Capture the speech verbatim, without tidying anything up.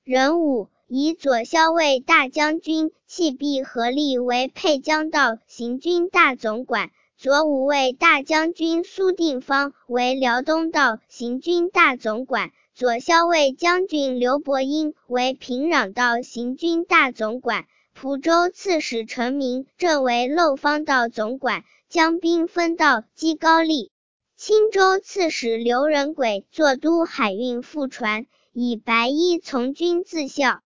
壬午，以左骁卫大将军弃毕合力为沛江道行军大总管，左武卫大将军苏定方为辽东道行军大总管，左骁卫将军刘伯英为平壤道行军大总管，蒲州刺史陈明正为漏方道总管，将兵分道击高丽。青州刺史刘仁轨坐都海运副船，以白衣从军自效。